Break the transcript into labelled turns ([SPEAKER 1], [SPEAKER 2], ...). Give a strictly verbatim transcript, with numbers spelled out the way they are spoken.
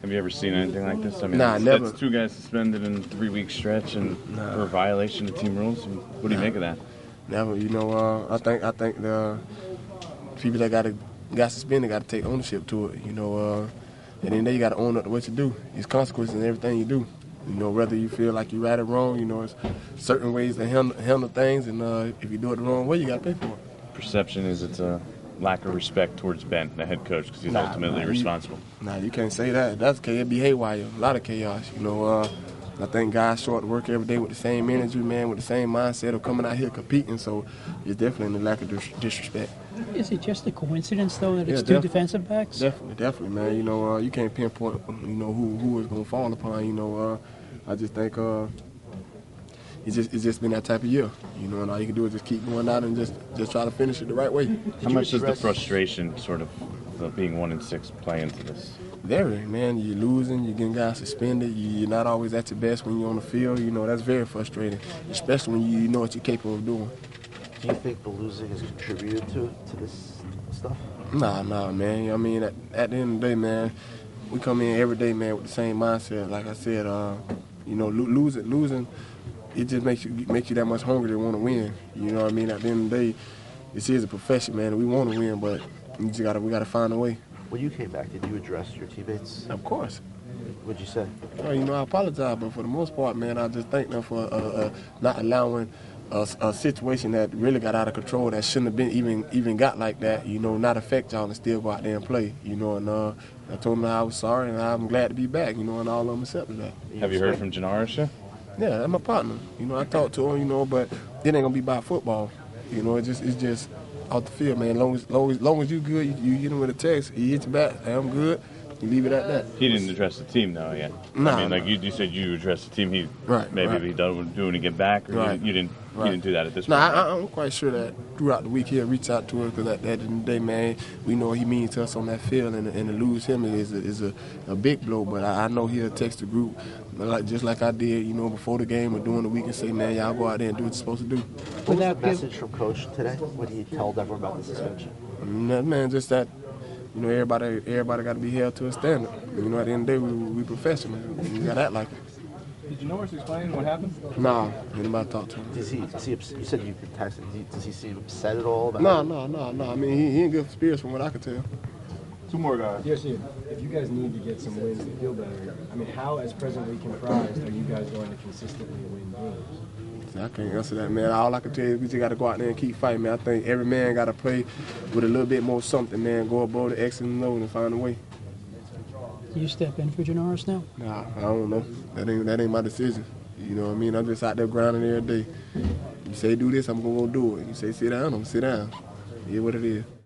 [SPEAKER 1] Have you ever seen anything like this? I mean,
[SPEAKER 2] Nah,
[SPEAKER 1] that's,
[SPEAKER 2] never.
[SPEAKER 1] that's two guys suspended in a three-week stretch and
[SPEAKER 2] Nah.
[SPEAKER 1] for a violation of team rules. What do you
[SPEAKER 2] Nah.
[SPEAKER 1] make of that?
[SPEAKER 2] Never. You know, uh, I think I think the people that got got suspended got to take ownership to it. You know, uh, at the end of the day, you got to own up to what you do. There's consequences in everything you do. You know, whether you feel like you're right or wrong, you know, it's certain ways to handle, handle things, and uh, if you do it the wrong way, you got to pay for it.
[SPEAKER 1] Perception is it's a lack of respect towards Ben, the head coach, because he's
[SPEAKER 2] Nah,
[SPEAKER 1] ultimately
[SPEAKER 2] nah,
[SPEAKER 1] responsible.
[SPEAKER 2] You, nah, you can't say that. That's it'd be haywire. A lot of chaos. You know, uh, I think guys show up to work every day with the same energy, man, with the same mindset of coming out here competing. So it's definitely a lack of dis- disrespect.
[SPEAKER 3] Is it just a coincidence, though, that
[SPEAKER 2] Yeah,
[SPEAKER 3] it's two
[SPEAKER 2] def-
[SPEAKER 3] defensive backs?
[SPEAKER 2] Definitely, definitely, man. You know, uh, you can't pinpoint, you know, who who is going to fall upon. You know, uh, I just think uh, it's just it's just been that type of year. You know, and all you can do is just keep going out and just just try to finish it the right way.
[SPEAKER 1] How much does the frustration, sort of, of being one and six, play into this?
[SPEAKER 2] Very, man. You're losing. You're getting guys suspended. You're not always at your best when you're on the field. You know, that's very frustrating, especially when you know what you're capable of doing.
[SPEAKER 4] Do you think the losing has contributed to to this stuff?
[SPEAKER 2] Nah, nah, man. I mean, at, at the end of the day, man, we come in every day, man, with the same mindset. Like I said, uh, you know, lo- losing, losing, it just makes you makes you that much hungry to want to win. You know what I mean? At the end of the day, this is a profession, man. We want to win, but we just gotta we gotta find a way.
[SPEAKER 4] When you came back, did you address your teammates?
[SPEAKER 2] Of course.
[SPEAKER 4] What'd you say?
[SPEAKER 2] Well, you know, I apologize, but for the most part, man, I just thank them for uh, uh, not allowing a, a situation that really got out of control that shouldn't have been even even got like that. You know, not affect y'all and still go out there and play. You know, and uh, I told them I was sorry and I'm glad to be back. You know, and all of them accepted that.
[SPEAKER 1] Have you heard from Janoris yet?
[SPEAKER 2] Yeah, that's my partner. You know, I talked to him. You know, but it ain't gonna be about football. You know, it just it's just off the field, man. Long as long as long as you good, you, you hit him with a text. He hits you back. Hey, I'm good. You leave it at that.
[SPEAKER 1] He didn't address the team, though, yet.
[SPEAKER 2] Nah,
[SPEAKER 1] I mean, like
[SPEAKER 2] nah.
[SPEAKER 1] you, you said you addressed the team. He
[SPEAKER 2] Right,
[SPEAKER 1] maybe
[SPEAKER 2] right.
[SPEAKER 1] he doesn't do it to get back, or
[SPEAKER 2] Right.
[SPEAKER 1] you, you didn't
[SPEAKER 2] Right.
[SPEAKER 1] you didn't do that at this
[SPEAKER 2] No,
[SPEAKER 1] point.
[SPEAKER 2] I, I'm quite sure that throughout the week he'll reach out to us because at the end of the day, man, we know what he means to us on that field, and, and to lose him is a, is a, a big blow. But I, I know he'll text the group, like just like I did, you know, before the game or during the week, and say, man, y'all go out there and do what you're supposed to do.
[SPEAKER 4] What was the message from Coach today when he told everyone about the suspension?
[SPEAKER 2] And that, man, just that, you know, everybody everybody got to be held to a standard. You know, at the end of the day, we, we professionals. We got to act like it.
[SPEAKER 5] Did you know explain what happened?
[SPEAKER 2] Nah, anybody talk to him.
[SPEAKER 4] Does he, does he, you said you could text him. Does he, does he seem upset at all about
[SPEAKER 2] No,
[SPEAKER 4] it?
[SPEAKER 2] no, no, no. I mean, he, he in good spirits from what I could tell.
[SPEAKER 5] Two more guys.
[SPEAKER 6] Yes, yeah. If you guys need to get some wins to feel better, I mean, how, as presently comprised, are you guys going to consistently win games?
[SPEAKER 2] I can't answer that, man. All I can tell you is we just got to go out there and keep fighting, man. I think every man got to play with a little bit more something, man. Go above the X and O's and find a way.
[SPEAKER 3] You step in for Janoris now?
[SPEAKER 2] Nah, I don't know. That ain't that ain't my decision. You know what I mean? I'm just out there grinding every day. You say do this, I'm gonna go do it. You say sit down, I'm gonna sit down. It is what it is.